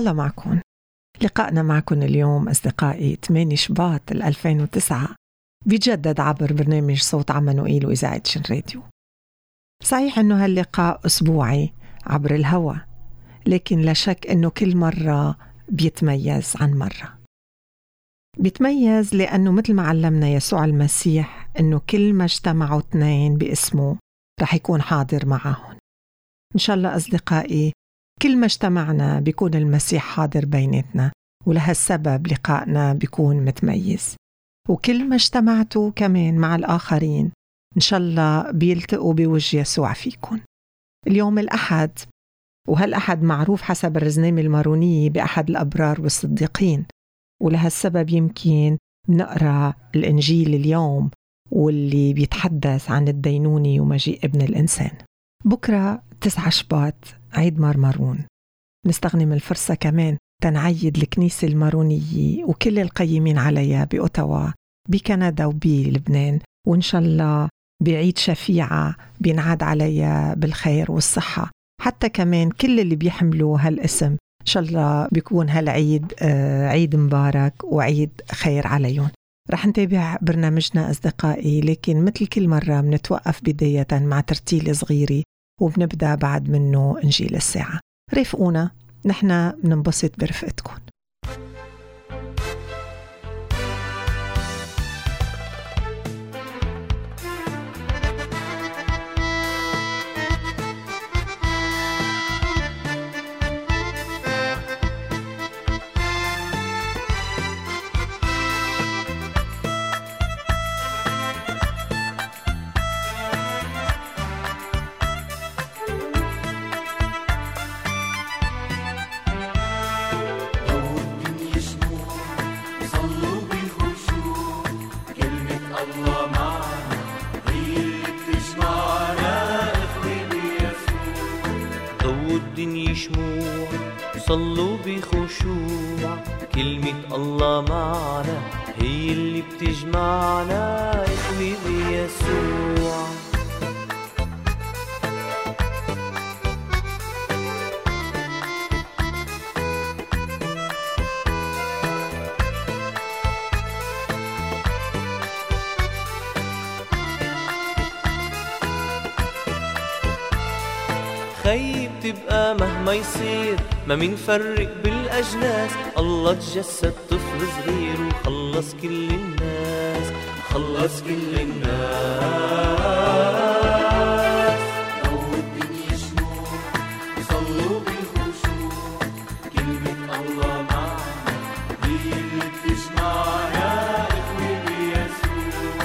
الله معكم. لقائنا معكم اليوم أصدقائي 8 شباط 2009 بيجدد عبر برنامج صوت عمانوئيل وإذاعة شن راديو. صحيح أنه هاللقاء أسبوعي عبر الهوى، لكن لا شك أنه كل مرة بيتميز عن مرة. بيتميز لأنه مثل ما علمنا يسوع المسيح أنه كل ما اجتمعوا 2 باسمه رح يكون حاضر معهم. إن شاء الله أصدقائي كل ما اجتمعنا بيكون المسيح حاضر بيناتنا، ولهالسبب لقائنا بيكون متميز. وكل ما اجتمعتوا كمان مع الآخرين إن شاء الله بيلتقوا بوجه يسوع فيكم. اليوم الأحد، وهالأحد معروف حسب الرزنامة المارونية بأحد الأبرار والصديقين، ولهالسبب يمكن نقرأ الإنجيل اليوم واللي بيتحدث عن الدينونة ومجيء ابن الإنسان. بكرة 9 شباط عيد مارون. نستغنم الفرصة كمان تنعيد الكنيسة المارونية وكل القيمين عليها بأوتاوا بكندا وبلبنان، وإن شاء الله بعيد شفيعة بينعاد عليها بالخير والصحة. حتى كمان كل اللي بيحملوا هالاسم إن شاء الله بيكون هالعيد عيد مبارك وعيد خير عليهم. رح نتابع برنامجنا أصدقائي، لكن مثل كل مرة بنتوقف بداية مع ترتيل صغيري وبنبدأ بعد منه إنجيل الساعة. رافقونا، نحن بننبسط برفقتكم. صلوا بخشوع، كلمة الله معنا هي اللي بتجمعنا، اخوي بيسوع. خيب تبقى مهما يصير ما منفرق بالأجناس، الله تجسد طفل صغير وخلص كل الناس، خلص كل الناس. لو الدنيا شموع صلوا بالخشوع، كلمة الله معنا هي اللي بتجمعنا، اخوي بيسوع.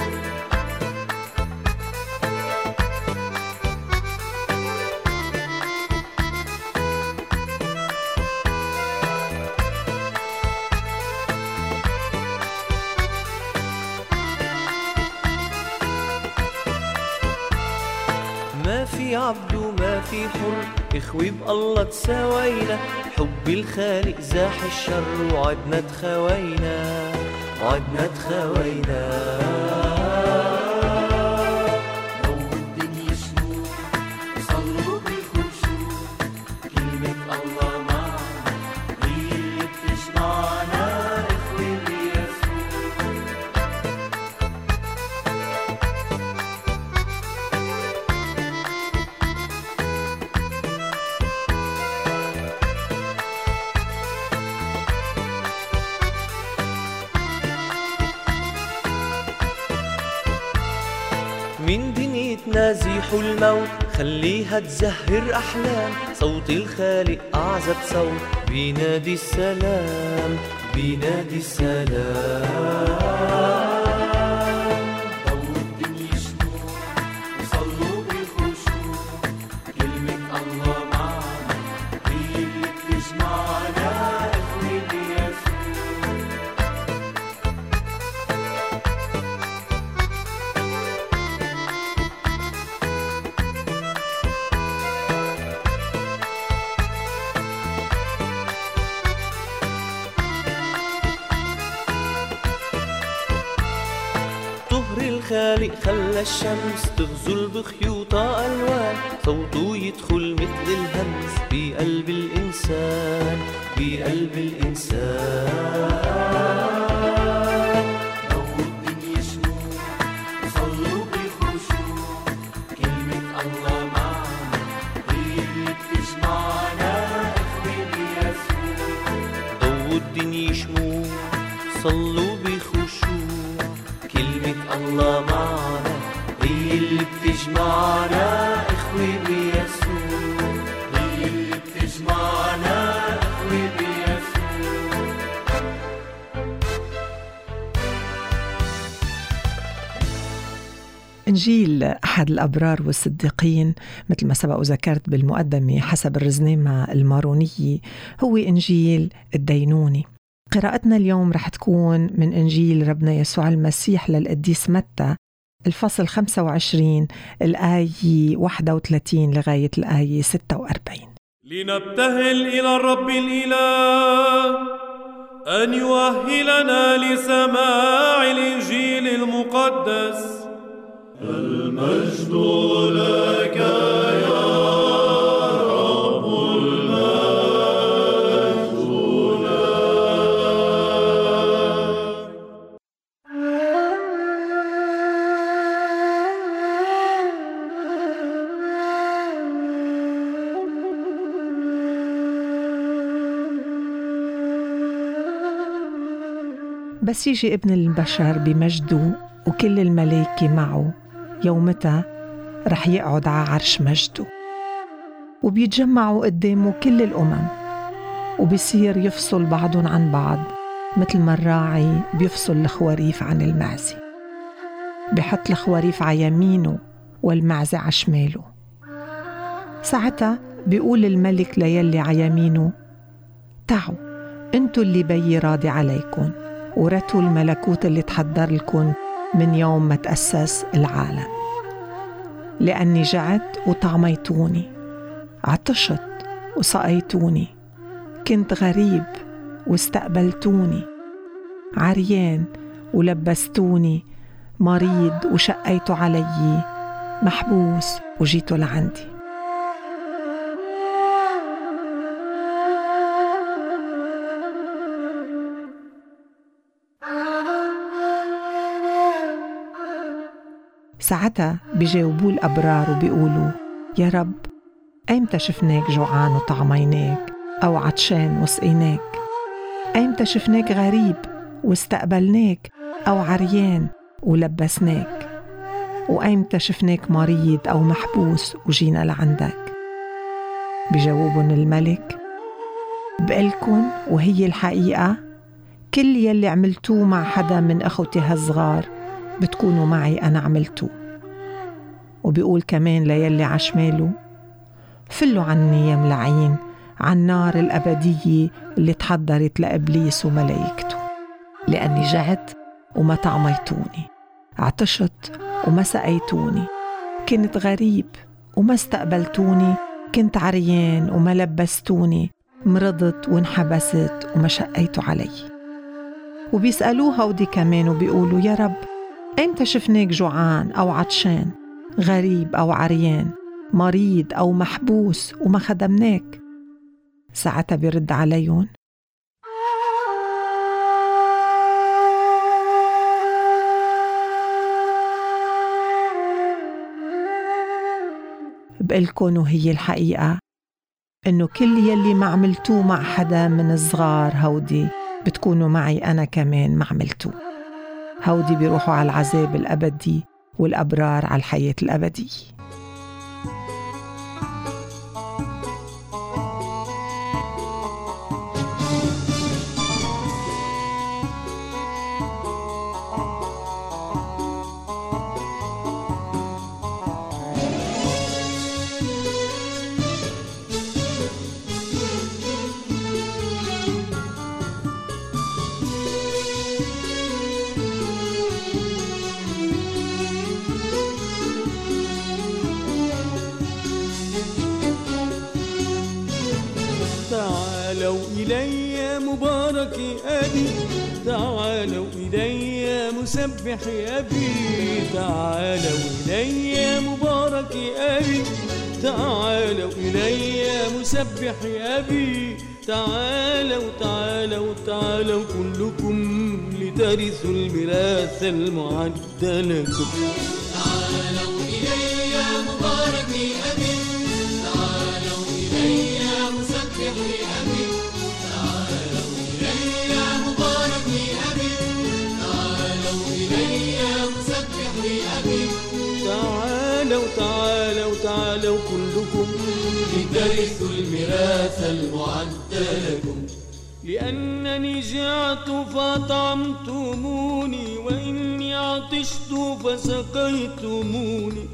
ما في عبد وما في حر، اخوي بالله تساوينا، حب الخالق زاح الشر وعدنا تخاوينا، وعدنا تخاوينا. لو الدنيا شموع صلوا بالخشوع، كلمة الله معنا هي اللي بتجمعنا، اخوي بيسوع. من دنيتنا زيحوا الموت، خليها تزهر أحلام، صوت الخالق أعذب صوت بينادي السلام، بينادي السلام. لو الدنيا شموع وصلوا بالخشوع، كلمة الله معنا هي اللي بتجمعنا، اخوي بيسوع. الخالق خلى الشمس تغزل بخيوطها ألوان، صوته يدخل مثل الهمس بقلب الإنسان، بقلب الإنسان. ضوء الدنيا شموع صلوا بخشوع، كلمة الله معنا هي اللي بتجمعنا إخوة بيسوع. ضوء الدنيا شموع صلوا بخشوع، كلمة الله معنا هي اللي بتجمعنا إخوة بيسوع، هي اللي بتجمعنا إخوة بيسوع. إنجيل أحد الأبرار والصديقين مثل ما سبق وذكرت بالمقدمة حسب الرزنامة المارونية هو إنجيل الدينوني. قراءتنا اليوم رح تكون من إنجيل ربنا يسوع المسيح للقديس متى الفصل 25 الآية 31 لغاية الآية 46. لنبتهل إلى الرب الإله أن يؤهلنا لسماع الإنجيل المقدس. المجد لك يا رب، المجد لك. بس يجي ابن البشر بمجده وكل الملائكة معه، يومتها رح يقعد على عرش مجده، وبيتجمعوا قدامه كل الأمم، وبيصير يفصل بعضهم عن بعض مثل ما الراعي بيفصل الخواريف عن المعزة. بيحط الخواريف على يمينه والمعزة على شماله. ساعتها بيقول الملك ليلي على يمينه: تعوا انتوا اللي بي راضي عليكم، ورثوا الملكوت اللي تحضر لكم من يوم ما تأسس العالم. لأني جعت وطعميتوني، عطشت وسقيتوني، كنت غريب واستقبلتوني، عريان ولبستوني، مريض وشقيتوا علي، محبوس وجيتوا لعندي. ساعتها بيجاوبوا الأبرار وبيقولوا: يا رب، أيمتى شفناك جوعان وطعميناك، أو عطشان وسقيناك؟ أيمتى شفناك غريب واستقبلناك، أو عريان ولبسناك؟ وأيمتى شفناك مريض أو محبوس وجينا لعندك؟ بيجاوبون الملك: بقلكن وهي الحقيقة، كل يلي عملتوه مع حدا من أخوتي هالصغار بتكونوا معي أنا عملتوه. وبيقول كمان ليلي عشماله: فلوا عني يا ملعين عن نار الأبدية اللي تحضرت لإبليس وملايكته، لأني جعت وما طعميتوني، عطشت وما سقيتوني، كنت غريب وما استقبلتوني، كنت عريان وما لبستوني، مرضت وانحبست وما شقيتوا علي. وبيسألوها ودي كمان وبيقولوا: يا رب، أيمتى شفناك جوعان أو عطشان، غريب أو عريان، مريض أو محبوس وما خدمناك؟ ساعتها بيرد عليهم: بقلكن وهي الحقيقة إنه كل يلي ما عملتوه مع حدا من الصغار هودي بتكونوا معي أنا كمان ما عملتوه. هودي بيروحوا على العذاب الأبدي والأبرار على الحياة الأبدية. تعالوا إلي مبارك أبي، تعالوا إلي مسبح يا أبي تعالوا إلي يا مبارك يا أبي تعالوا إلي يا مسبح يا أبي تعالوا تعالوا تعالوا كلكم لترثوا الميراث المعد لكم. تعالوا إلي يا مبارك يا أبي تعالوا إلي يا مسبح يا أبي تعالوا إلي يا مبارك يا أبي تعالوا إلي يا مسبح يا أبي تعالوا تعالوا تعالوا كلكم لترثوا الميراث المعد لكم. لأنني جعت فأطعمتموني وإني عطشت فسقيتموني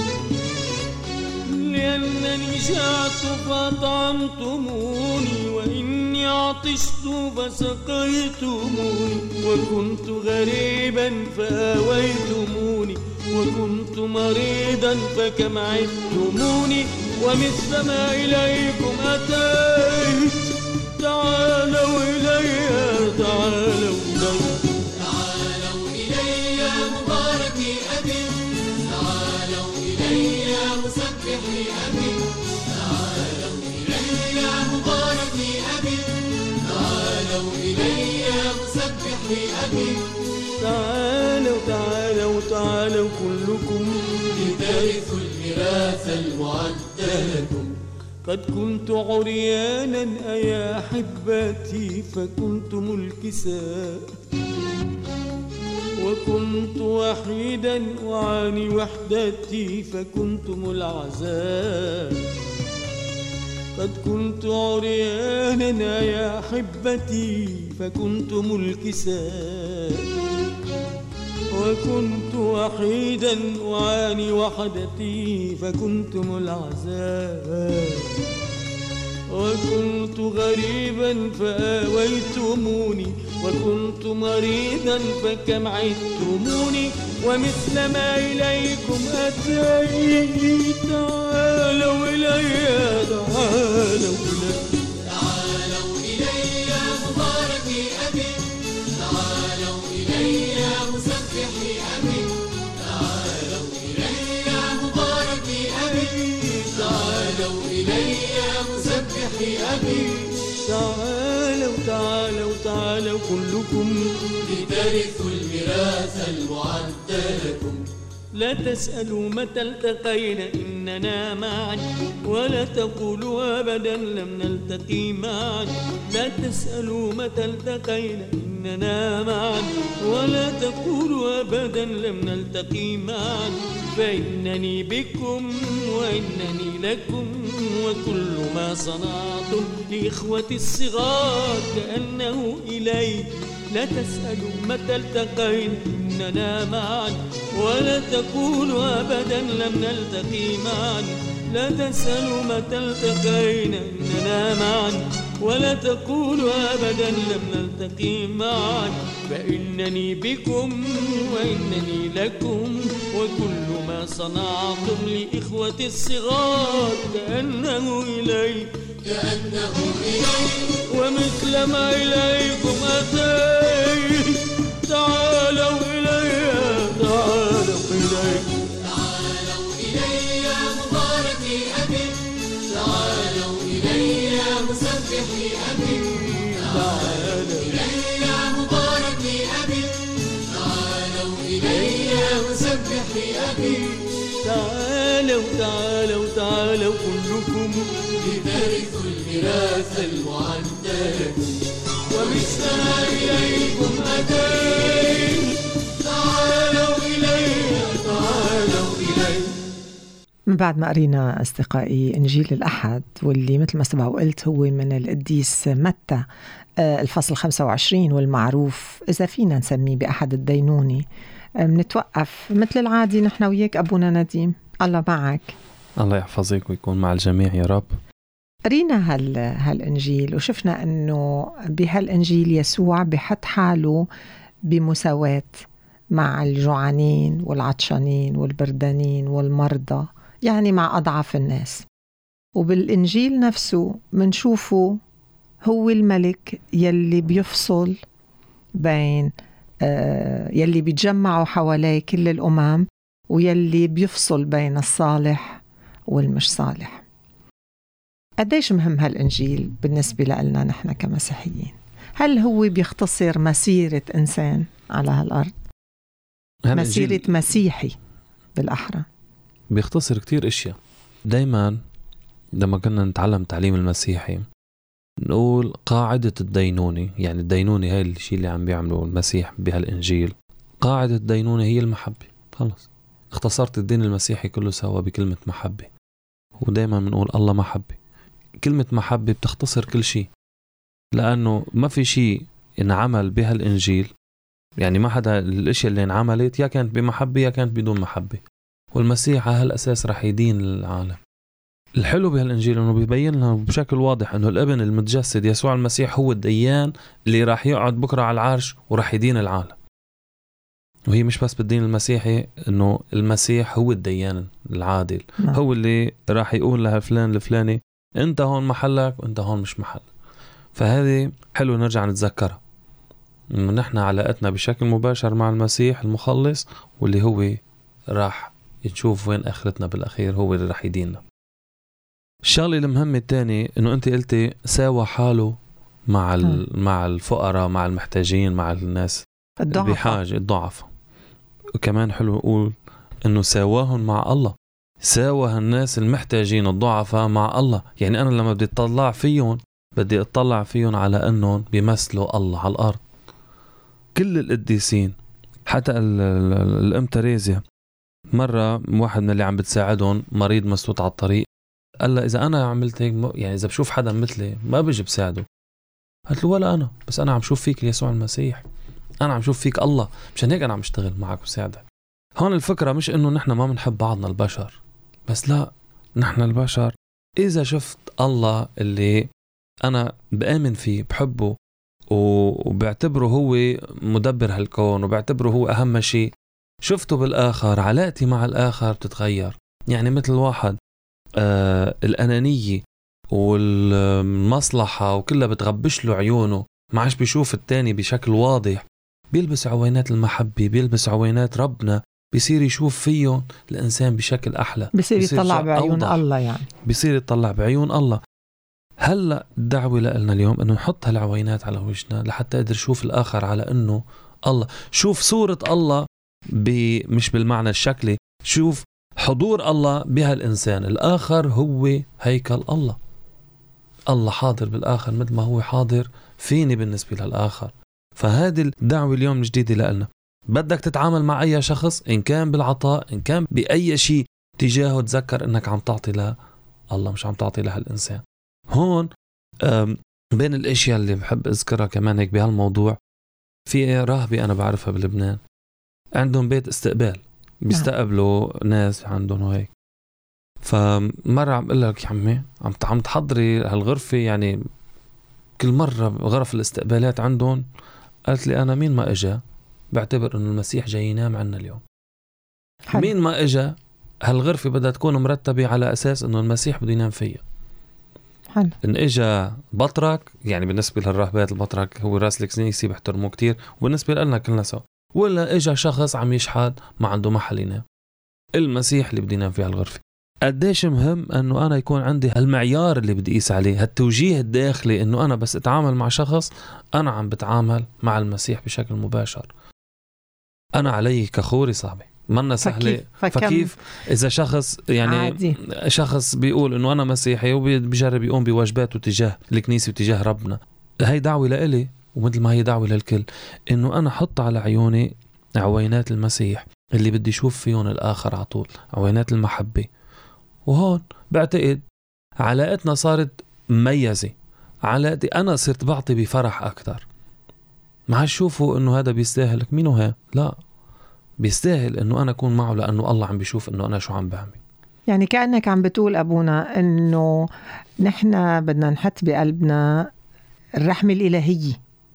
لأنني جعت فأطعمتموني وإني عطشت فسقيتموني وكنت غريبا فآويتموني وكنت مريضا فكم عدتموني ومثل ما إليكم أتيت تعالوا إلي تعالوا إلي تعالوا إلي يا مبارك يا أبي تعالوا إلي يا مسبح يا أبي تعالوا إلي يا مبارك يا أبي تعالوا إلي يا مسبح يا أبي تعالوا تعالوا تعالوا كلكم لترثوا الميراث المعد لكم. قد كنت عريانا أيا أحبتي فكنتم الكساء وكنت وحيدا وعاني وحدتي فكنتم العزاء. قد كنت عريانا يا أحبتي فكنتم الكساء وكنت وحيدا وعاني وحدتي فكنتم العزاء. وكنت غريبا فآويتموني وكنت مريضا فكم عدتموني ومثل ما إليكم أتيت تعالوا إلي تعالوا إلي تعالوا إلي يا مبارك يا أبي تعالوا إلي يا مسبح يا أبي تعالوا إلي يا مبارك يا أبي تعالوا إلي يا مسبح يا أبي تعالوا تعالوا تعالوا كلكم لترثوا الميراث المعد لكم. لا تسألوا متى التقينا إننا معا ولا تقولوا أبدا لم نلتقي معا. لا تسألوا متى التقينا إننا معا ولا تقولوا أبدا لم نلتقي معا. فإنني بكم وإنني لكم وكل ما صنعتم لإخوتي الصغار كأنه إلي. لا تسألوا متى التقينا إننا معا ولا تقولوا أبدا لم نلتقي معا. لا تسألوا متى التقينا إننا معا ولا تقولوا أبدا لم نلتقي معا. فإنني بكم وإنني لكم وكل ما صنعتم لإخوتي الصغار كأنه إلي كأنه إلي ومثل ما إليكم أتيت تعالوا إلي تعالوا إلي تعالوا إلي يا مبارك يا أبي تعالوا إلي يا مسبح يا أبي تعالوا إلي يا مبارك يا أبي تعالوا إلي يا مسبح يا أبي تعالوا تعالوا تعالوا كلكم لترثوا الميراث المعد لكم. ومثل ما إليكم أتيت تعالوا إلي تعالوا إلي. من بعد ما قرينا أصدقائي إنجيل الأحد واللي مثل ما سبق وقلت هو من القديس متى الفصل 25 والمعروف إذا فينا نسميه بأحد الدينوني، منتوقف مثل العادي نحن وياك أبونا نديم. الله معك. الله يحفظك ويكون مع الجميع يا رب. قرينا هالإنجيل وشفنا أنه بهالإنجيل يسوع بحط حاله بمساواة مع الجوعانين والعطشانين والبردانين والمرضى، يعني مع أضعف الناس. وبالإنجيل نفسه منشوفه هو الملك يلي بيفصل بين يلي بيتجمعوا حواليه كل الأمم ويلي بيفصل بين الصالح والمش صالح. قديش مهم هالإنجيل بالنسبة لنا نحن كمسيحيين؟ هل هو بيختصر مسيرة إنسان على هالأرض؟ مسيرة مسيحي بالأحرى بيختصر كتير اشياء. دايما لما كنا نتعلم تعليم المسيحي نقول قاعدة الدينونة، يعني الدينونة هاي الشيء اللي عم بيعمله المسيح بهالإنجيل. قاعدة الدينونة هي المحبة. خلص اختصرت الدين المسيحي كله سوا بكلمة محبة. ودايما بنقول الله محبة. كلمة محبة بتختصر كل شيء، لأنه ما في شيء انعمل بهالإنجيل، يعني ما حدا الاشياء اللي انعملت يا كانت بمحبة يا كانت بدون محبة، والمسيح على هالأساس رح يدين العالم. الحلو بهالإنجيل إنه بيبين لنا بشكل واضح إنه الابن المتجسد يسوع المسيح هو الديان اللي راح يقعد بكرة على العرش وراح يدين العالم. وهي مش بس بالدين المسيحي، إنه المسيح هو الديان العادل. هو اللي راح يقول لها فلان الفلاني أنت هون محلك وأنت هون مش محل. فهذه حلو نرجع نتذكرها، إنه نحن علاقتنا بشكل مباشر مع المسيح المخلص، واللي هو راح نشوف وين آخرتنا بالأخير، هو اللي راح يديننا. الشغلة المهمة الثاني إنه أنت قلتي ساوى حاله مع الفقراء، مع المحتاجين، مع الناس بحاجة الضعف. وكمان حلو نقول إنه ساواهم مع الله، ساوى الناس المحتاجين الضعفاء مع الله. يعني أنا لما بدي أطلع فيهم بدي أطلع فيهم على أنهم بيمثلوا الله على الأرض. كل القديسين، حتى الأم تريزيا مرة واحد من اللي عم بتساعدهم مريض مسلوط على الطريق، قال له إذا أنا عملت هيك، يعني إذا بشوف حدا مثلي ما بيجي بساعده. قالت له ولا أنا، بس أنا عم شوف فيك يسوع المسيح، أنا عم شوف فيك الله، مشان هيك أنا عم اشتغل معك وساعدك. هون الفكرة مش إنه نحن ما بنحب بعضنا البشر، بس لا، نحن البشر إذا شفت الله اللي أنا بآمن فيه بحبه وبعتبره هو مدبر هالكون وبعتبره هو أهم شيء، شفته بالآخر، علاقتي مع الآخر بتتغير. يعني مثل واحد الأنانية والمصلحة وكلها بتغبش له عيونه، ما عادش بيشوف التاني بشكل واضح، بيلبس عوينات المحبة، بيلبس عوينات ربنا، بيصير يشوف فيه الإنسان بشكل أحلى، بيصير يطلع بعيون الله، يعني بيصير يطلع بعيون الله. هلأ الدعوة لنا اليوم أنه نحط هالعوينات على وجهنا لحتى قدر شوف الآخر على أنه الله، شوف صورة الله مش بالمعنى الشكلي، شوف حضور الله بهالإنسان. الآخر هو هيكل الله، الله حاضر بالآخر مثل ما هو حاضر فيني بالنسبة للآخر. فهذه الدعوة اليوم الجديدة لنا. بدك تتعامل مع أي شخص، إن كان بالعطاء إن كان بأي شيء تجاهه، تذكر أنك عم تعطي له الله، مش عم تعطي له الإنسان. هون بين الاشياء اللي بحب اذكرها كمان هيك بهالموضوع، في راهبة انا بعرفها بلبنان عندهم بيت استقبال، بيستقبلوا ناس عندهم وهيك. فمرة عم اقول لك يا عمي عم تحضري هالغرفة، يعني كل مرة غرف الاستقبالات عندهم، قالت لي انا مين ما اجا بعتبر انه المسيح جاي ينام عنا اليوم. حلو. مين ما اجا هالغرفة بدها تكون مرتبة على اساس انه المسيح بده ينام فيها. حلو. إن إجا بطرك، يعني بالنسبة للراهبات البطرك هو راس الكنيسة بيحترموه كتير، وبالنسبة لنا كلنا سوا. ولا إجا شخص عم يشحد ما عنده محل ينام، المسيح اللي بدي ينام في هالغرفة. قديش مهم أنه أنا يكون عندي هالمعيار اللي بدي قيس عليه، هالتوجيه الداخلي، أنه أنا بس أتعامل مع شخص أنا عم بتعامل مع المسيح بشكل مباشر. أنا علي كخوري صاحبي منا سهلة. فكيف إذا شخص يعني عادي. شخص بيقول إنه أنا مسيحي وبيجرب يقوم بواجباته تجاه الكنيسة وتجاه ربنا، هاي دعوة لإلي ومثل ما هي دعوة للكل، إنه أنا حط على عيوني عوينات المسيح اللي بدي شوف فيهم الآخر على طول، عوينات المحبة. وهون بعتقد علاقتنا صارت مميزة، علاقتي أنا صرت بعطي بفرح أكتر. ما هشوفوا إنه هذا بيستاهلك مينو ها، لا بيستاهل انه انا اكون معه، لانه الله عم بيشوف انه انا شو عم بعمل. يعني كأنك عم بتقول ابونا انه نحن بدنا نحط بقلبنا الرحمة الإلهية.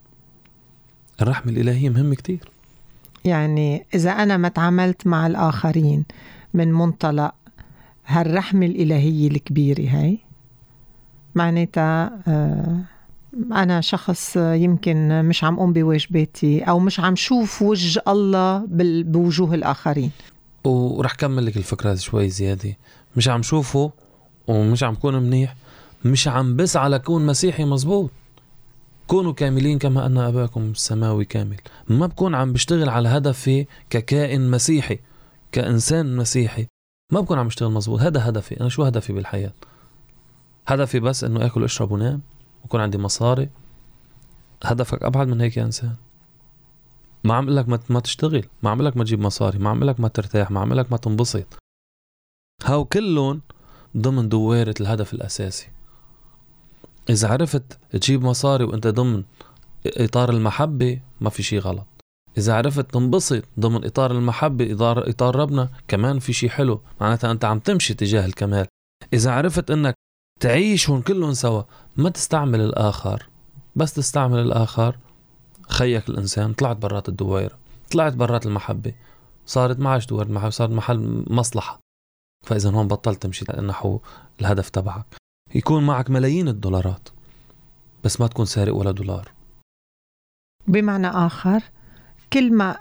الرحمة الإلهية مهم كتير. يعني اذا انا ما تعاملت مع الاخرين من منطلق هالرحمة الإلهية الكبيرة، هاي معناتها أنا شخص يمكن مش عم أقوم بواجباتي أو مش عم شوف وجه الله بوجوه الآخرين. ورح كمل لك الفكرة شوي زيادة. مش عم شوفه ومش عم كون منيح، مش عم بسعى لكون مسيحي مزبوط. كونوا كاملين كما أن أباكم السماوي كامل. ما بكون عم بشتغل على هدفي ككائن مسيحي، كإنسان مسيحي، ما بكون عم بشتغل مزبوط. هذا هدفي. أنا شو هدفي بالحياة؟ هدفي بس أنه أكل أشرب ونام ويكون عندي مصاري؟ هدفك أبعد من هيك يا إنسان. ما عم لك ما تشتغل، ما عم لك ما تجيب مصاري، ما عم لك ما ترتاح، ما عم لك ما تنبسط. هاو كلهم ضمن دويرة الهدف الأساسي. إذا عرفت تجيب مصاري وأنت ضمن إطار المحبة ما في شي غلط. إذا عرفت تنبسط ضمن إطار المحبة، إطار ربنا، كمان في شي حلو، معناتها أنت عم تمشي تجاه الكمال. إذا عرفت أنك تعيشهم كلهم سوا، ما تستعمل الآخر، بس تستعمل الآخر، خيك الإنسان، طلعت برات الدويرة، طلعت برات المحبة، صارت معش دويرة المحبة، صارت محل مصلحة. فإذا هون بطلت تمشي نحو الهدف تبعك. يكون معك ملايين الدولارات بس ما تكون سارق ولا دولار. بمعنى آخر، كل ما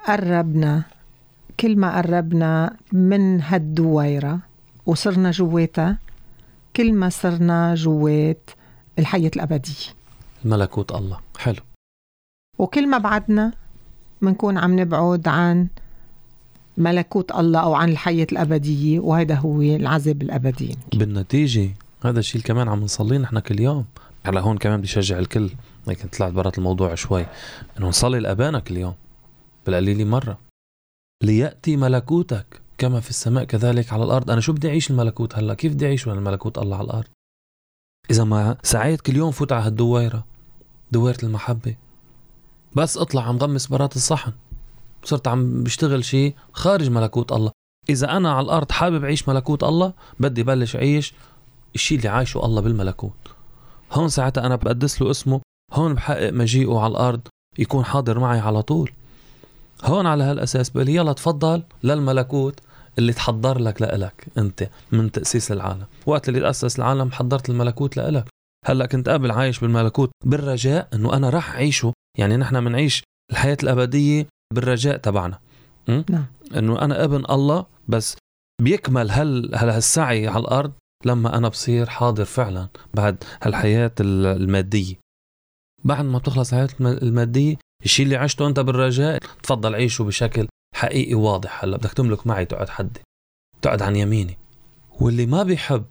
قربنا من هالدويرة وصرنا جواتها، كل ما صرنا جوات الحياة الأبدية، ملكوت الله. حلو. وكل ما بعدنا منكون عم نبعد عن ملكوت الله أو عن الحياة الأبدية، وهذا هو العذاب الأبدي. بالنتيجة هذا الشيء كمان عم نصلي نحن كل يوم. على هون كمان بدي شجع الكل، لكن طلعت برات الموضوع شوي، إنه نصلي لأبانا كل يوم بالقليل مرة. ليأتي ملكوتك كما في السماء كذلك على الأرض. أنا شو بدي أعيش الملكوت هلا؟ كيف بدي أعيش الملكوت الله على الأرض إذا ما سعيت كل يوم فوت على هالدويرة، دويرة المحبة؟ بس أطلع عم غمس برات الصحن، صرت عم بشتغل شيء خارج ملكوت الله. إذا أنا على الأرض حابب أعيش ملكوت الله، بدي بلش أعيش الشيء اللي عايشه الله بالملكوت. هون ساعتها أنا بقدس له اسمه، هون بحقق مجيئه على الأرض، يكون حاضر معي على طول. هون على هالأساس بقولي يلا تفضل للملكوت اللي تحضر لك لإلك أنت من تأسيس العالم. وقت اللي تأسس العالم حضرت الملكوت لإلك. هلأ كنت قبل عايش بالملكوت بالرجاء أنه أنا راح أعيشه. يعني نحن منعيش الحياة الأبدية بالرجاء تبعنا، أنه أنا ابن الله، بس بيكمل هالسعي على الأرض لما أنا بصير حاضر فعلا بعد هالحياة المادية. بعد ما بتخلص الحياة المادية، الشيء اللي عشته أنت بالرجاء تفضل عيشه بشكل حقيقي واضح. هلا بدك تملك معي، تقعد حدي، تقعد عن يميني. واللي ما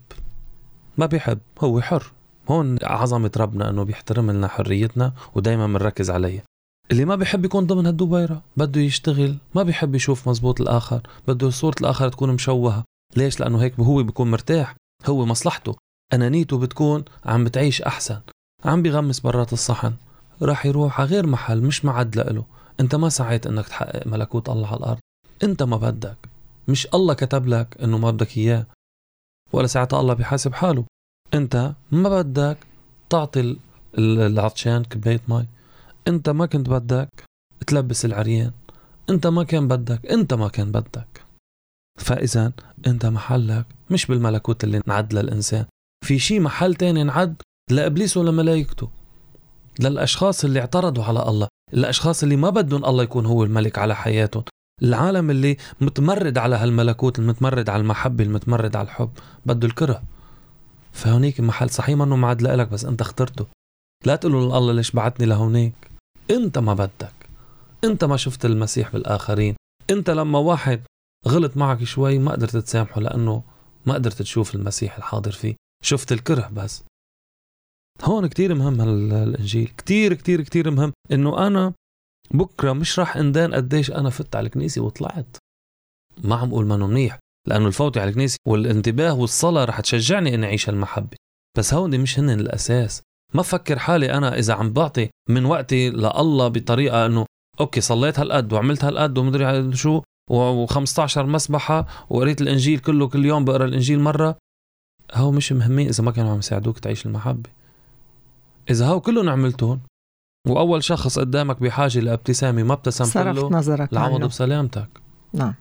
بيحب هو حر. هون عظمة ربنا أنه بيحترم لنا حريتنا ودايما منركز عليها. اللي ما بيحب يكون ضمن هالدويرة، بده يشتغل، ما بيحب يشوف مزبوط الآخر، بده صورة الآخر تكون مشوهة. ليش؟ لأنه هيك هو بيكون مرتاح، هو مصلحته، أنانيته بتكون عم بتعيش أحسن، عم بيغمس برات الصحن، راح يروح على غير محل مش معد له. أنت ما سعيت أنك تحقق ملكوت الله على الأرض. أنت ما بدك، مش الله كتب لك أنه ما بدك إياه، ولا ساعتها الله بيحاسب حاله. أنت ما بدك تعطي العطشان كباية ماء، أنت ما كنت بدك تلبس العريان، أنت ما كان بدك. فإذا أنت محلك مش بالملكوت اللي نعد للإنسان، في شي محل تاني نعد لإبليس ولا ملايكته، للأشخاص اللي اعترضوا على الله، الأشخاص اللي ما بدهم الله يكون هو الملك على حياتهم، العالم اللي متمرد على هالملكوت، المتمرد على المحبة، المتمرد على الحب، بده الكره. فهونيك محل صحيح انه معد لك، بس انت اخترته. لا تقولوا الله ليش بعتني لهونيك، انت ما بدك، انت ما شفت المسيح بالآخرين. انت لما واحد غلط معك شوي ما قدرت تسامحه لأنه ما قدرت تشوف المسيح الحاضر فيه، شفت الكره بس. هون كتير مهم الإنجيل، كتير كتير كتير مهم إنه أنا بكرة مش راح اندان قديش أنا فت على الكنيسة وطلعت. ما عم أقول منه منيح، لأنه الفوت على الكنيسة والانتباه والصلاة رح تشجعني إني أعيش المحبة، بس هون مش هن الأساس. ما فكر حالي أنا إذا عم بعطي من وقتي لله بطريقة إنه أوكي صليت هالقد وعملت هالقد ومدري شو و15 مسبحة وقريت الإنجيل كله، كل يوم بقرأ الإنجيل مرة، هو مش مهمين إذا ما كانوا عم يساعدوك تعيش المحبة. إذا هو كلهم عملتون وأول شخص قدامك بحاجة لابتسامة ما ابتسمت له، العوض بسلامتك. نعم.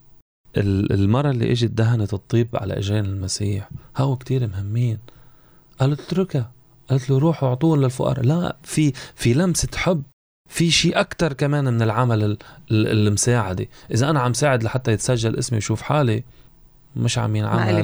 المرة اللي اجت دهنت الطيب على اجرين المسيح، هاو كتير مهمين. قالوا اتركها، قالت له روحوا اعطوهم للفقراء. لا، في لمسة حب، في شيء أكتر كمان من العمل المساعدة. إذا أنا عم ساعد لحتى يتسجل اسمي وشوف حالي، مش عم ينعمل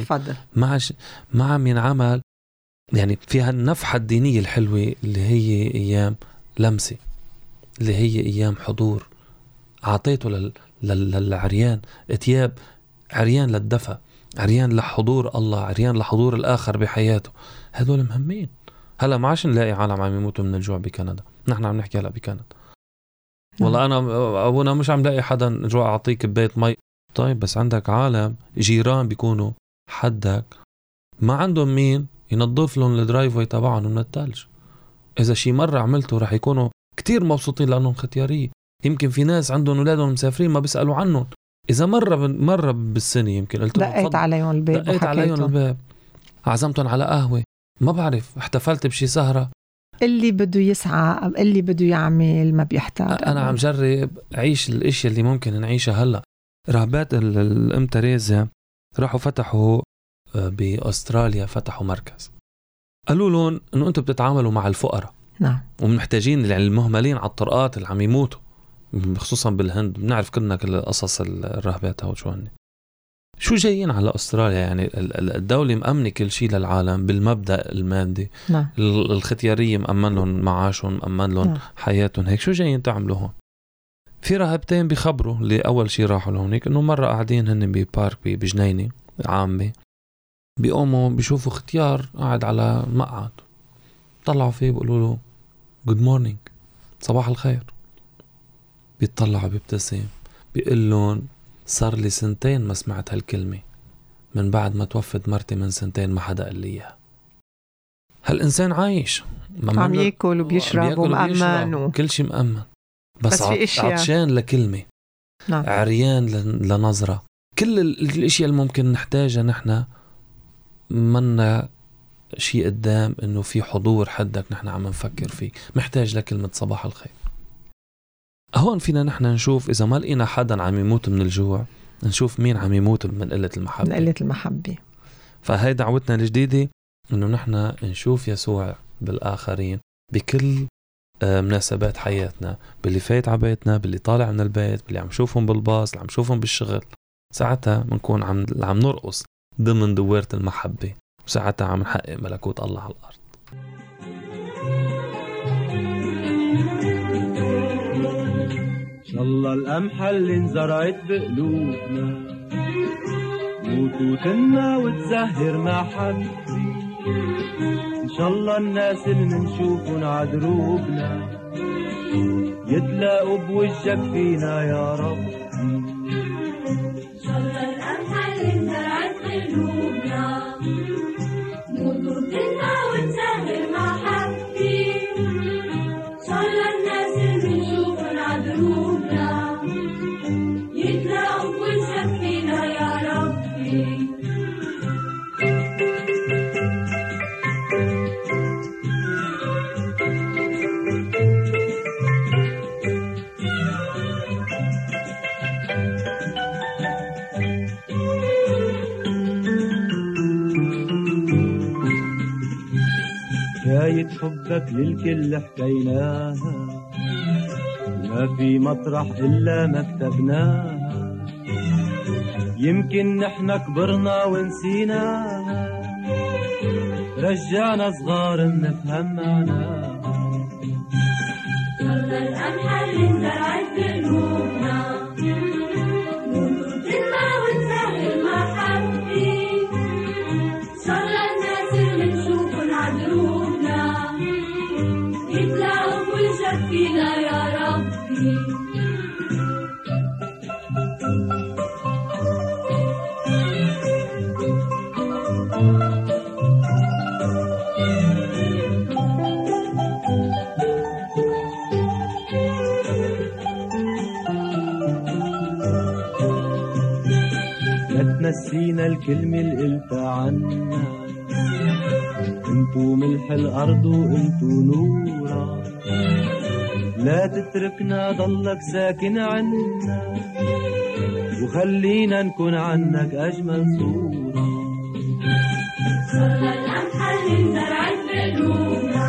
ما عم ينعمل يعني فيها النفحة الدينية الحلوة اللي هي أيام لمسة، اللي هي أيام حضور. عطيته للعريان اتياب، عريان للدفع، عريان لحضور الله، عريان لحضور الآخر بحياته. هدول مهمين. هلا ما عادش نلاقي عالم عم يموتوا من الجوع بكندا. نحن عم نحكي هلا بكندا، والله أنا أبونا مش عم لاقي حدا جوع أعطيك ببيت مي. طيب بس عندك عالم جيران بيكونوا حدك ما عندهم مين ينظف لهم الدرايفوي تبعهم من الثلج. إذا شي مرة عملته رح يكونوا كتير مبسوطين لأنهم ختيارية. يمكن في ناس عندهم أولادهم مسافرين ما بيسألوا عنهم. إذا مرة بالسنة يمكن قلت دقيت عليهم الباب، عزمتهم على قهوة، ما بعرف، احتفلت بشي سهرة. اللي بده يسعى، اللي بده يعمل ما بيحتاج. أنا عم جرب أعيش الاشياء اللي ممكن نعيشها هلأ. رهبات الأم تريزا راحوا فتحوا بأستراليا، فتحوا مركز. قالوا لهم إنه أنتم بتتعاملوا مع الفقراء. نعم. ومحتاجين المهملين على الطرقات اللي عم يموتوا، خصوصا بالهند. بنعرف كلنا كل قصص الرهبات هاو شو جايين على أستراليا. يعني الدولة مأمنة كل شيء للعالم بالمبدأ المادي. نعم. الختيارية مأمن لهم معاشهم، مأمن لهم نعم. حياتهم. هيك شو جايين تعملوا هون؟ في راهبتين بيخبروا اللي أول شيء راحوا لهونيك إنه مرة قاعدين هن ببارك بجنينة عامة، بيقوموا بيشوفوا ختيار قاعد على مقعد، طلعوا فيه بيقولوا له good morning، صباح الخير. بيطلعوا بيبتسم، بيقول لهم صار لي 2 سنين ما سمعت هالكلمة، من بعد ما توفت مرتي من 2 سنين ما حدا قال لي اياها. هالإنسان عايش عم يأكل وبيشرب ومأمن كل شيء مأمن، بس في عطشان لكلمة. نعم. عريان لنظرة. كل الاشياء اللي ممكن نحتاجها نحن منا شيء قدام انه في حضور حدك نحن عم نفكر فيه، محتاج لكلمة صباح الخير. هون فينا نحن نشوف إذا ما لقينا حدا عم يموت من الجوع، نشوف مين عم يموت من قلة المحبة. من قلة المحبة. فهي دعوتنا الجديدة، إنه نحن نشوف يسوع بالآخرين بكل مناسبات حياتنا، باللي فايت عبيتنا، باللي طالع من البيت، باللي عم شوفهم بالباص، اللي عم شوفهم بالشغل. ساعتها بنكون عم نرقص ضمن دويرة المحبة، وساعتها عم نحقق ملكوت الله على الأرض. إن شاء الله القمحة اللي انزرعت بقلوبنا موتوتنا وتزهر محبة. إن شاء الله الناس اللي منشوفن عدروبنا يتلاقوا بوجهك فينا يا رب. إن شاء الله القمحة اللي انزرعت بقلوبنا موتوتنا وتزهر محبة. إن شاء الله الناس اللي منشوفن عدروبنا يتلاقوا بوجهك فينا يا ربي. حكاية حبك للكل حكيناها، ما في مطرح إلا ما كتبناها. يمكن نحن كبرنا ونسيناها، رجعنا صغار نفهم معناها. صلى القمحة اللي انزرعت بقلوبنا موتوتنا وتزهر محبة. صلى الناس اللي منشوفن عدروبنا يتلاقوا بوجهك فينا يا ربي. نسينا الكلمة اللي قلتها عنا، انتو ملح الأرض وانتو نورا. لا تتركنا ضلك ساكن عنا، وخلينا نكون عنك أجمل صورة. صلى القمحة اللي انزرعت بقلوبنا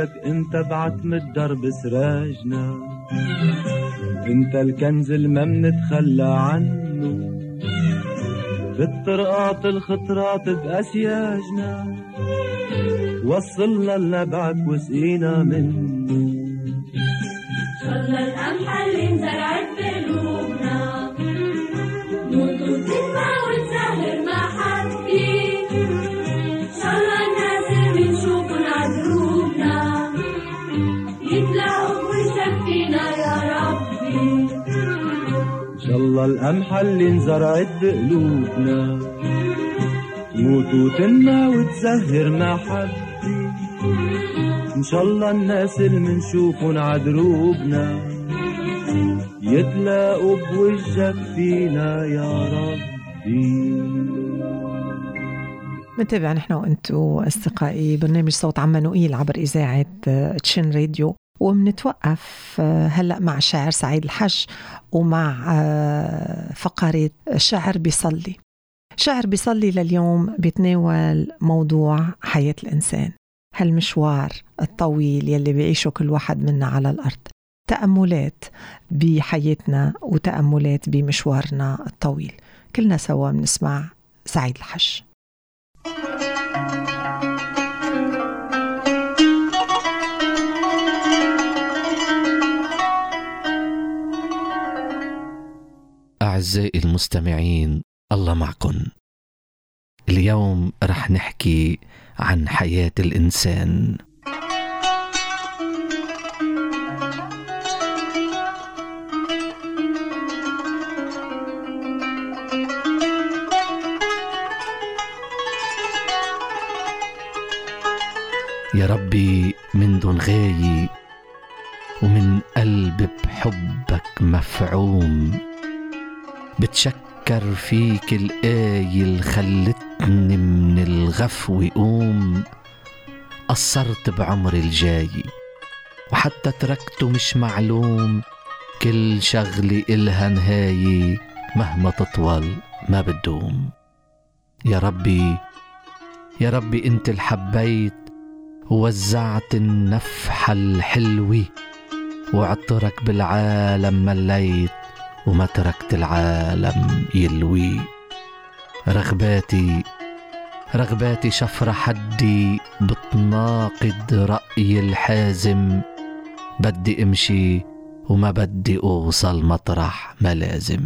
بدك انت بعتم الدرب سراجنا، انت الكنز الما منتخلى عنه، بالطرقات الخطرات بأسياجنا، وصلنا لنبعك وسقينا منه. شالله القمح اللي انزرعت بقلوبنا، موتوا تنمى وتزهر ما حد فيه، شالله الناس بنشوفن عدروبنا، يتلاقوا بوشك فينا يا ربي. شالله القمح اللي انزرعت بقلوبنا، موتوا تنمى وتزهر ما حد فيه، إن شاء الله الناس اللي منشوفن عدروبنا، يتلاقوا بوجهك فينا يا ربي. متابع نحن وانتو أصدقائي برنامج صوت عمانوئيل عبر إذاعة تشين راديو، ومنتوقف هلأ مع الشاعر سعيد الحج ومع فقرة شعر بيصلي. شعر بيصلي لليوم بيتناول موضوع حياة الإنسان، هالمشوار الطويل يلي بيعيشه كل واحد منا على الأرض، تأملات بحياتنا وتأملات بمشوارنا الطويل. كلنا سوا بنسمع سعيد الحج. أعزائي المستمعين، الله معكم. اليوم رح نحكي عن حياة الإنسان. يا ربي من دون غاية ومن قلب بحبك مفعوم، بتشكر فيك الآية اللي خلتني من الغفو قوم، قصرت بعمري الجاي وحتى تركته مش معلوم، كل شغلي إلها نهاية مهما تطول ما بدوم. يا ربي يا ربي انت الحبيت ووزعت النفحة الحلوة، وعطرك بالعالم مليت وما تركت العالم يلوي. رغباتي شفرة حدي بتناقض رأيي الحازم، بدي امشي وما بدي اوصل مطرح ما لازم.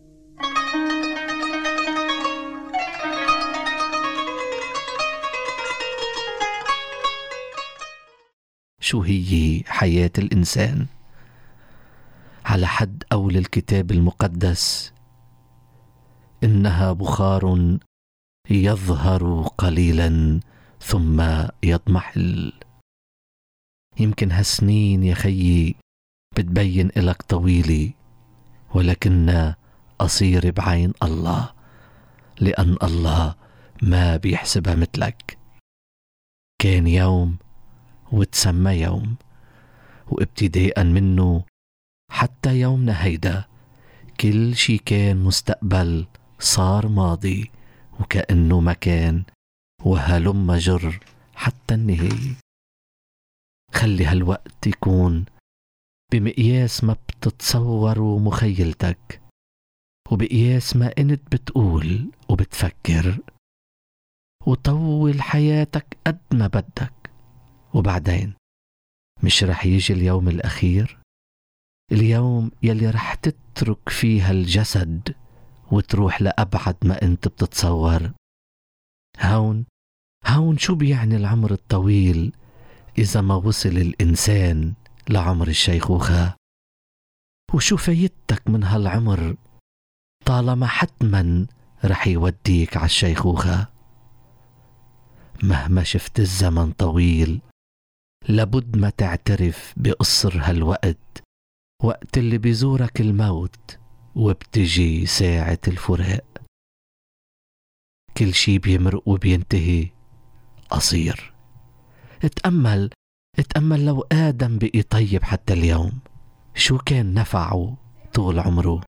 شو هي حياة الإنسان؟ على حد قول الكتاب المقدس إنها بخار يظهر قليلا ثم يضمحل. يمكن هالسنين يا خيي بتبين إلك طويلة، ولكن قصير بعين الله، لأن الله ما بيحسبها مثلك. كان يوم وتسمى يوم، وابتداء منه حتى يومنا هيدا كل شي كان مستقبل صار ماضي وكأنه مكان، وهلم جر حتى النهاية. خلي هالوقت يكون بمقياس ما بتتصور مخيلتك، وبقياس ما انت بتقول وبتفكر، وطول حياتك قد ما بدك. وبعدين مش رح يجي اليوم الأخير، اليوم يلي رح تترك فيها الجسد وتروح لأبعد ما انت بتتصور. هون شو بيعني العمر الطويل إذا ما وصل الإنسان لعمر الشيخوخة؟ وشو فايدتك من هالعمر طالما حتما رح يوديك على الشيخوخة؟ مهما شفت الزمن طويل لابد ما تعترف بقصر هالوقت، وقت اللي بيزورك الموت وبتجي ساعة الفراق. كل شي بيمرق وبينتهي قصير. اتأمل لو آدم بقي طيب حتى اليوم، شو كان نفعه طول عمره؟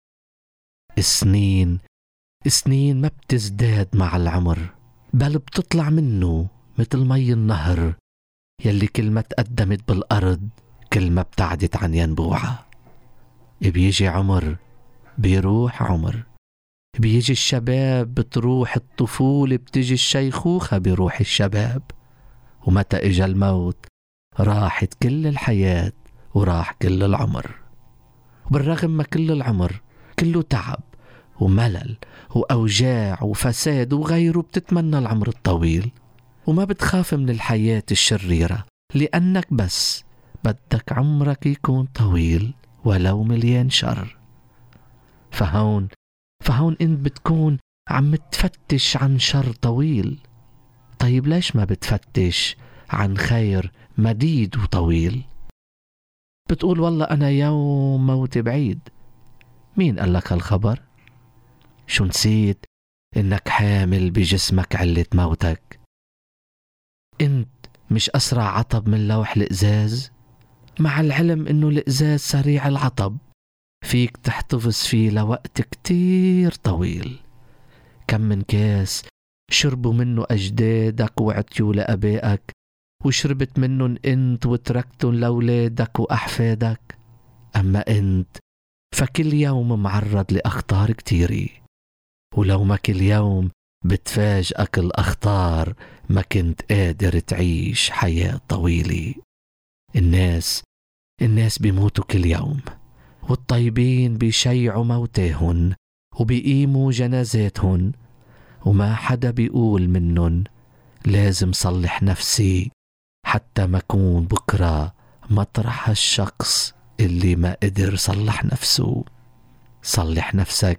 السنين ما بتزداد مع العمر، بل بتطلع منه مثل مي النهر يلي كل ما تقدمت بالأرض كل ما ابتعدت عن ينبوعها. بيجي عمر بيروح عمر، بيجي الشباب بتروح الطفولة، بتجي الشيخوخة بيروح الشباب، ومتى اجا الموت راحت كل الحياة وراح كل العمر. وبالرغم ما كل العمر كله تعب وملل وأوجاع وفساد وغيره، بتتمنى العمر الطويل وما بتخاف من الحياة الشريرة، لأنك بس بدك عمرك يكون طويل ولو مليان شر. فهون انت بتكون عم تفتش عن شر طويل. طيب ليش ما بتفتش عن خير مديد وطويل؟ بتقول والله أنا يوم موتي بعيد. مين قال لك هالخبر؟ شو نسيت إنك حامل بجسمك علة موتك؟ انت مش أسرع عطب من لوح الإزاز؟ مع العلم إنه الإزاز سريع العطب، فيك تحتفظ فيه لوقت كتير طويل. كم من كاس شربوا منه أجدادك وعطيوا لأبائك، وشربت منهم انت وتركتهم لأولادك وأحفادك. أما انت فكل يوم معرض لأخطار كتيرة، ولو ما كل يوم بتفاجئك الأخطار ما كنت قادر تعيش حياة طويلة. الناس بيموتوا كل يوم، والطيبين بيشيعوا موتاهن وبيقيموا جنازاتهن، وما حدا بيقول منن لازم صلح نفسي حتى ما أكون بكرة مطرح الشخص اللي ما قدر صلح نفسه. صلح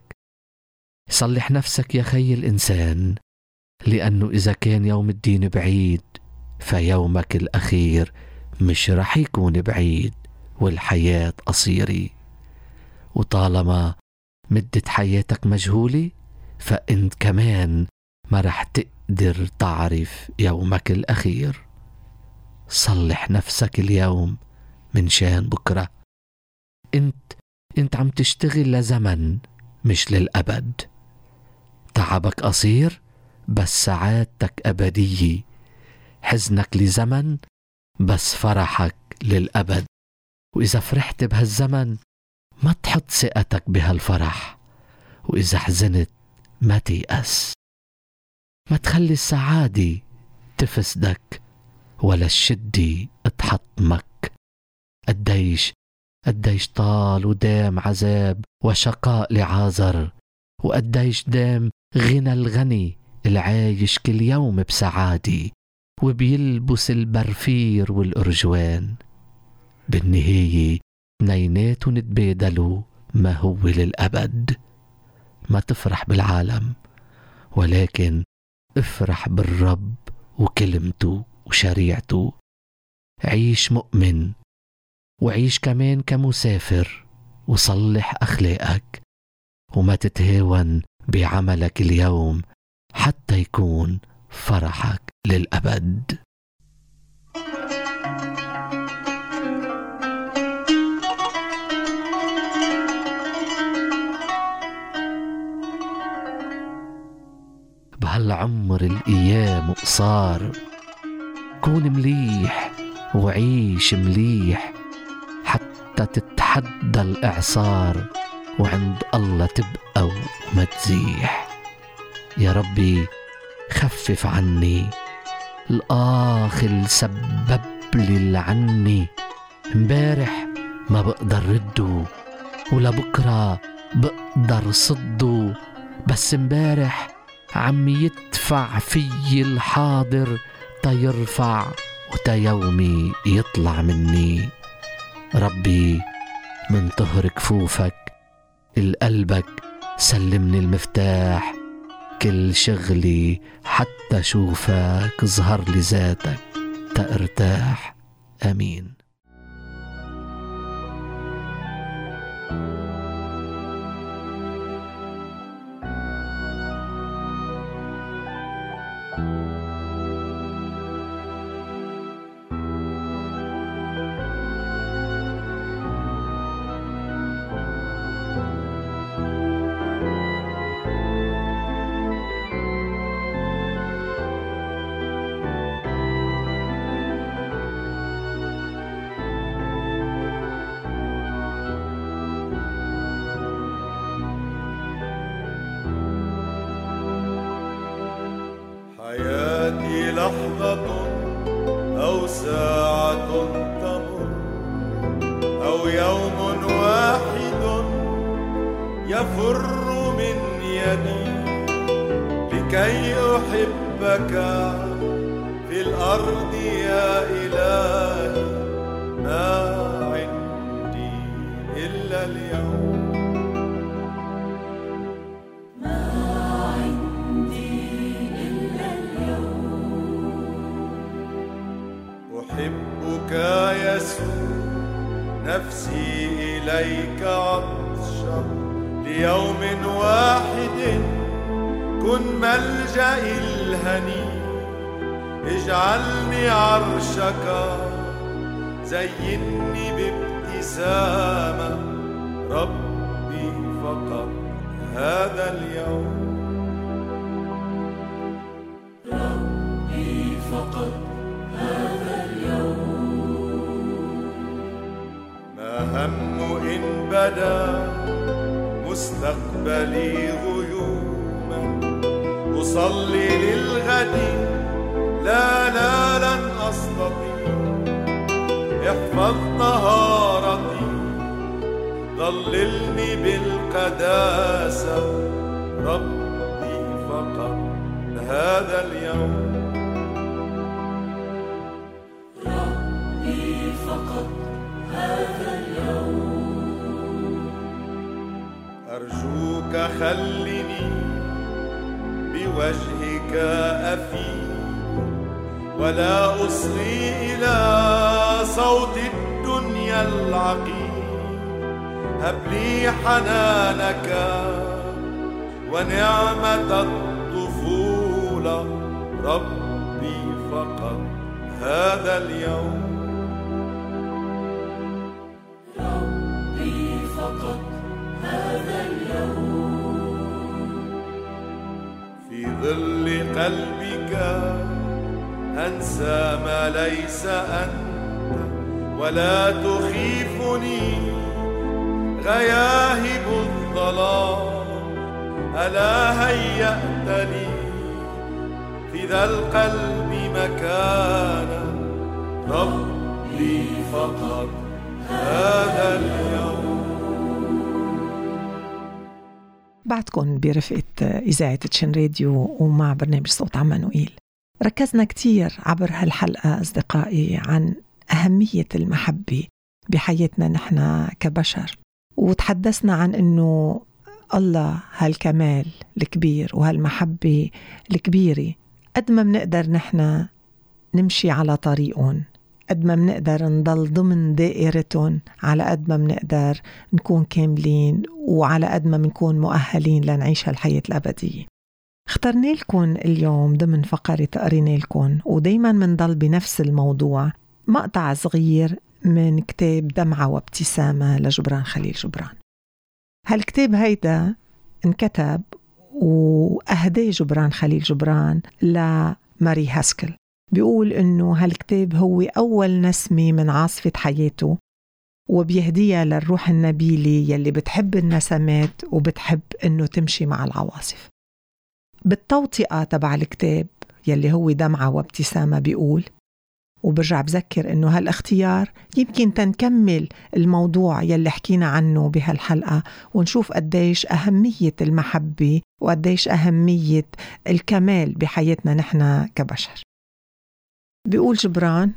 نفسك يا خي الإنسان، لأنه إذا كان يوم الدين بعيد فيومك الأخير مش رح يكون بعيد، والحياة قصيرة. وطالما مدة حياتك مجهولة فأنت كمان ما رح تقدر تعرف يومك الأخير. صلح نفسك اليوم من شان بكرة. انت عم تشتغل لزمن مش للأبد. تعبك قصير بس سعادتك أبدية. حزنك لزمن بس فرحك للأبد. وإذا فرحت بهالزمن ما تحط ثقتك بهالفرح، وإذا حزنت ما تيأس. ما تخلي السعادة تفسدك ولا الشدة تحطمك. قديش طال ودام عذاب وشقاء لعازر، وقديش دام غنى الغني العايش كل يوم بسعادة وبيلبس البرفير والأرجوان. بالنهاية اثنيناتهم تبادلوا ما هو للأبد. ما تفرح بالعالم، ولكن افرح بالرب وكلمته وشريعته. عيش مؤمن، وعيش كمان كمسافر، وصلح أخلاقك، وما تتهاون بعملك اليوم حتى يكون فرحك للأبد. بهالعمر الأيام قصار، كون مليح وعيش مليح حتى تتحدى الإعصار، وعند الله تبقى وما تزيح. يا ربي خفف عني الآخل سبب لي العني. امبارح ما بقدر رده، ولا بكرة بقدر صده، بس امبارح عم يدفع في الحاضر تيرفع وتيومي يطلع مني. ربي من طهر كفوفك القلبك سلمني المفتاح، كل شغلي حتى شوفك ظهر لي ذاتك تارتاح. آمين. أو يوم واحد يفر من يدي لكي أحبك في الأرض يا إلهي، ما عندي إلا اليوم، ما عندي إلا اليوم. أحبك يسوع، نفسي إليك عطشة، ليوم واحد كن ملجئي الهني، اجعلني عرشك، زيني بابتسامة، ربي فقط هذا اليوم، ربي فقط هذا اليوم. ما هم إن بدا مستقبلي غيوما، أصلي للغد، لا لن أستطيع، احفظ طهارتي، ضللني بالقداسة، ربي فقط هذا اليوم، ربي فقط هذا اليوم. أرجوك خلني بوجهك أفيد، ولا أصغي إلى صوت الدنيا العقيم، هب لي حنانك ونعمة الطفولة، ربي فقط هذا اليوم، ربي فقط هذا اليوم. في ظل قلبك أنسى ما ليس أنت، ولا تخيفني غياهب الظلام، ألا هيأت لي في ذا القلب مكانا، ربي فقط هذا اليوم. بعدكم برفقة إذاعة تشين راديو ومع برنامج صوت عمانوئيل. ركزنا كتير عبر هالحلقة أصدقائي عن أهمية المحبة بحياتنا نحن كبشر، وتحدثنا عن أنه الله هالكمال الكبير وهالمحبة الكبيرة قد ما منقدر نحن نمشي على طريقهم، قد ما منقدر نضل ضمن دائرتهم، على قد ما منقدر نكون كاملين، وعلى قد ما منكون مؤهلين لنعيش هالحياة الأبدية. اخترنا لكم اليوم ضمن فقرة قرينا لكم، ودايما منضل بنفس الموضوع، مقطع صغير من كتاب دمعة وابتسامة لجبران خليل جبران. هالكتاب هيدا انكتب وأهداه جبران خليل جبران لماري هاسكل. بيقول إنه هالكتاب هو أول نسمة من عاصفة حياته، وبيهديها للروح النبيلة يلي بتحب النسمات وبتحب إنه تمشي مع العواصف. بالتوطئة تبع الكتاب يلي هو دمعة وابتسامة بيقول، وبرجع بذكر إنه هالاختيار يمكن تنكمل الموضوع يلي حكينا عنه بهالحلقة، ونشوف قديش أهمية المحبة وقديش أهمية الكمال بحياتنا نحن كبشر. بيقول جبران: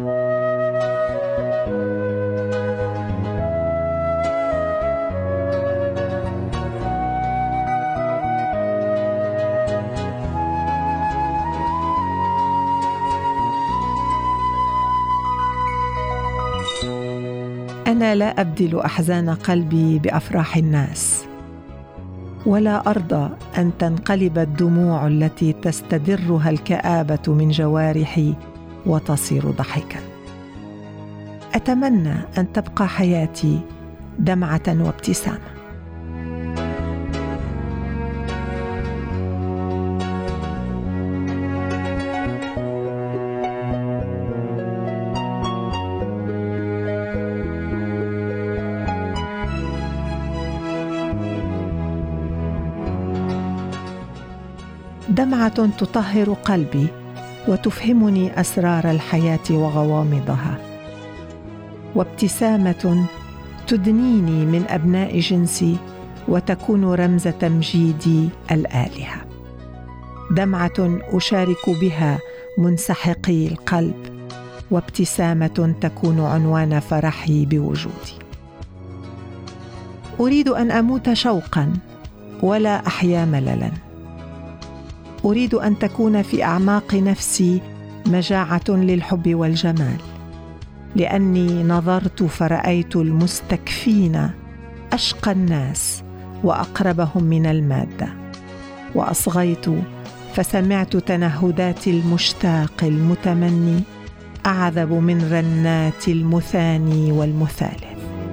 أنا لا أبدل أحزان قلبي بأفراح الناس، ولا أرضى أن تنقلب الدموع التي تستدرها الكآبة من جوارحي وتصير ضحكا. أتمنى أن تبقى حياتي دمعة وابتسامة. دمعة تطهر قلبي وتفهمني أسرار الحياة وغوامضها، وابتسامة تدنيني من أبناء جنسي وتكون رمز تمجيد الآلهة. دمعة أشارك بها منسحقي القلب، وابتسامة تكون عنوان فرحي بوجودي. أريد أن أموت شوقاً ولا أحيا مللاً. أريد أن تكون في أعماق نفسي مجاعة للحب والجمال، لأني نظرت فرأيت المستكفين أشقى الناس وأقربهم من المادة، وأصغيت فسمعت تنهدات المشتاق المتمني أعذب من رنات المثاني والمثالث.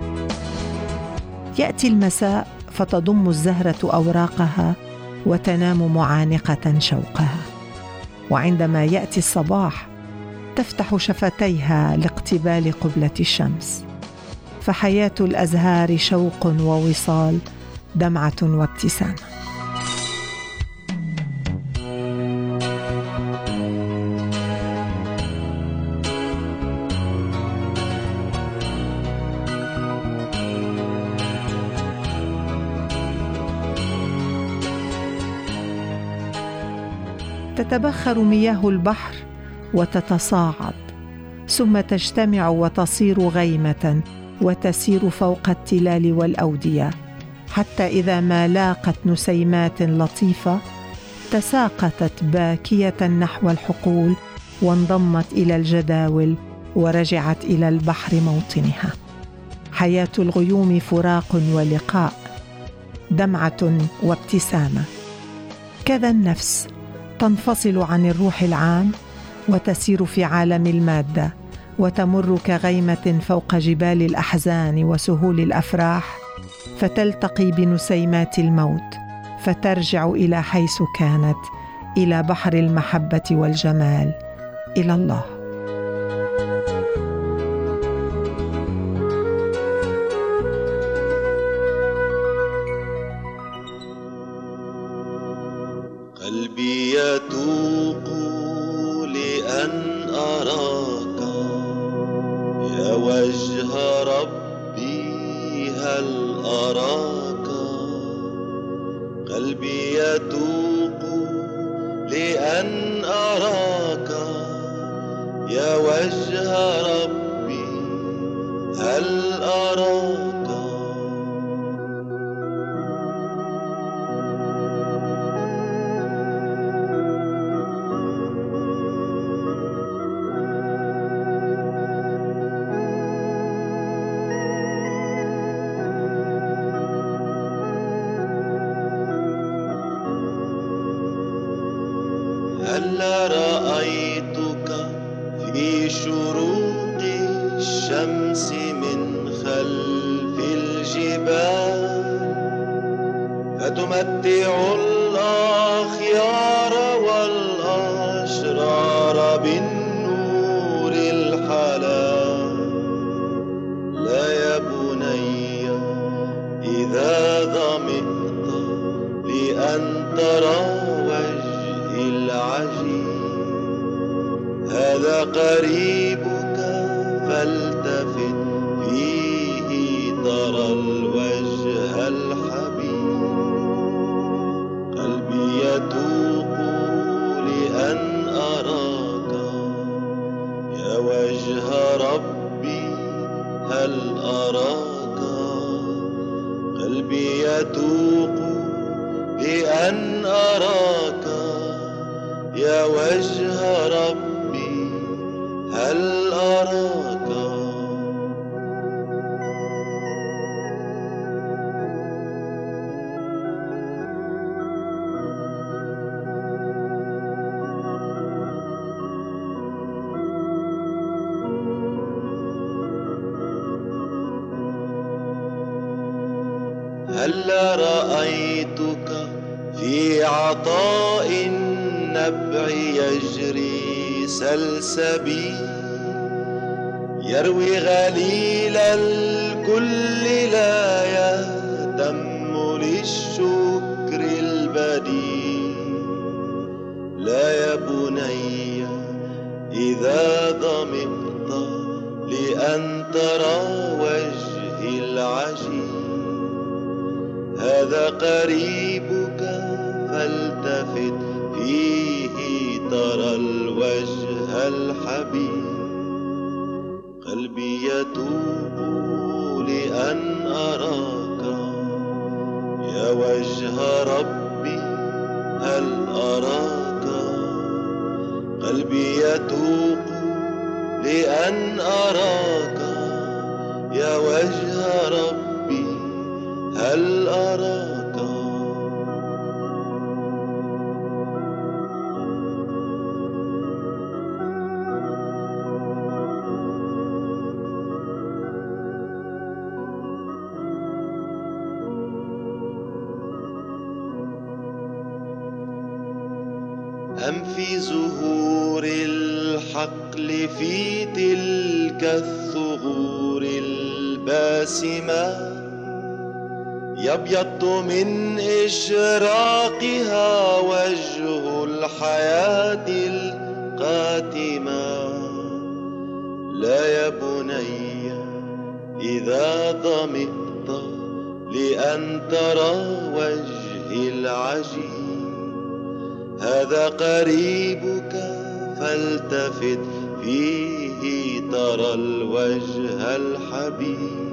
يأتي المساء فتضم الزهرة أوراقها وتنام معانقة شوقها، وعندما يأتي الصباح تفتح شفتيها لاقتبال قبلة الشمس. فحياة الأزهار شوق ووصال، دمعة وابتسامة. تتبخر مياه البحر وتتصاعد، ثم تجتمع وتصير غيمة وتسير فوق التلال والأودية، حتى إذا ما لاقت نسيمات لطيفة تساقطت باكية نحو الحقول وانضمت إلى الجداول ورجعت إلى البحر موطنها. حياة الغيوم فراق ولقاء، دمعة وابتسامة. كذا النفس تنفصل عن الروح العام وتسير في عالم المادة، وتمر كغيمة فوق جبال الأحزان وسهول الأفراح، فتلتقي بنسيمات الموت، فترجع إلى حيث كانت، إلى بحر المحبة والجمال، إلى الله. قلبي يتوق لأن أراك يا وجه ربي، هل أراك؟ قلبي يتوق لأن أراك يا وجه ربي، هل أراك؟ هل رأيتك في شروق الشمس من خلف الجبال، فتمتع الأخيار والأشرار بالنور الحلال؟ لا يا بني إذا ظمئت لأن ترى العجيب، هذا قريبك فالتفت فيه ترى الوجه الحبيب. قلبي يتوق لأن أراك يا وجه ربي، هل أراك؟ قلبي يتوق لأن أراك يا وجه ربي، هل أراك؟ هل رأيتك في عطاء النبع يجري سلسبيل، يروي غليل الكل لا يهتم للشكر البديل؟ لا يا بني إذا ضمئت لأن ترى وجه العالم، قريبك فالتفت فيه ترى الوجه الحبيب. قلبي يتوب لأن أراك يا وجه ربي، هل أراك؟ قلبي يتوب لأن أراك يا وجه ربي، هل أراك؟ أم في زهور الحقل في تلك الثغور الباسمة يبيض من إشراقها وجه الحياة القاتمة. لا يا بني إذا ظمئت لأن ترى وجهي العجيب، هذا قريبك فالتفت فيه ترى الوجه الحبيب.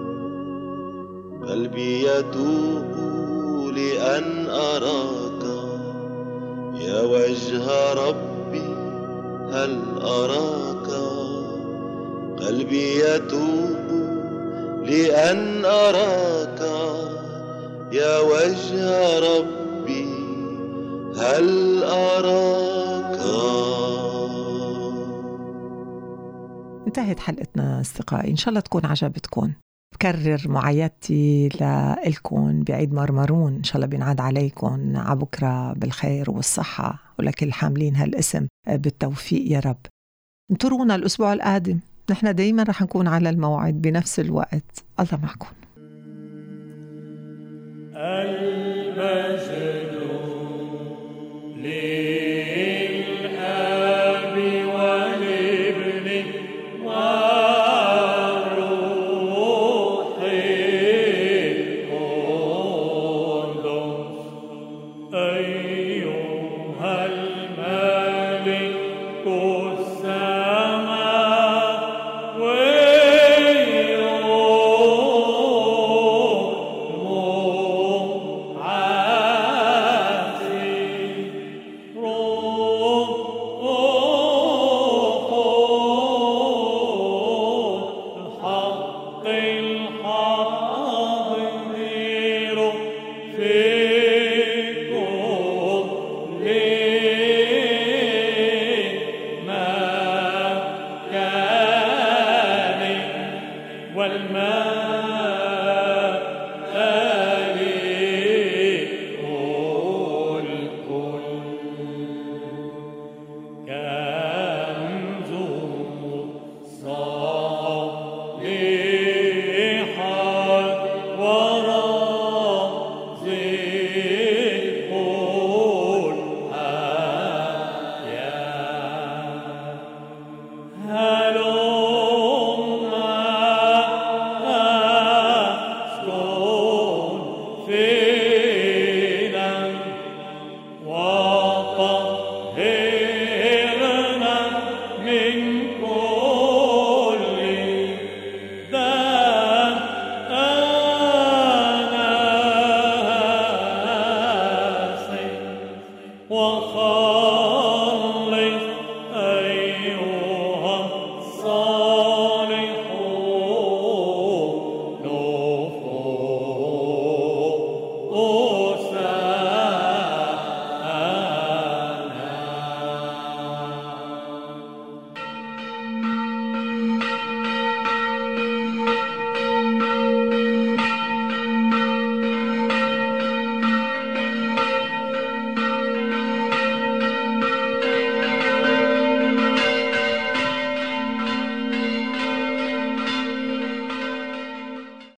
قلبي يتوب لأن أراك يا وجه ربي، هل أراك؟ قلبي يتوب لأن أراك يا وجه ربي، هل أراك؟ انتهت حلقتنا أصدقائي، إن شاء الله تكون عجبتكم. بكرر معايدتي لإلكم بعيد مرمرون، إن شاء الله بينعاد عليكم عبكرة بالخير والصحة، ولكل حاملين هالاسم بالتوفيق يا رب. انطرونا الأسبوع القادم، نحن دايما رح نكون على الموعد بنفس الوقت. الله معكم. المجد للآب والابن والروح القدس. أيها الملك والماء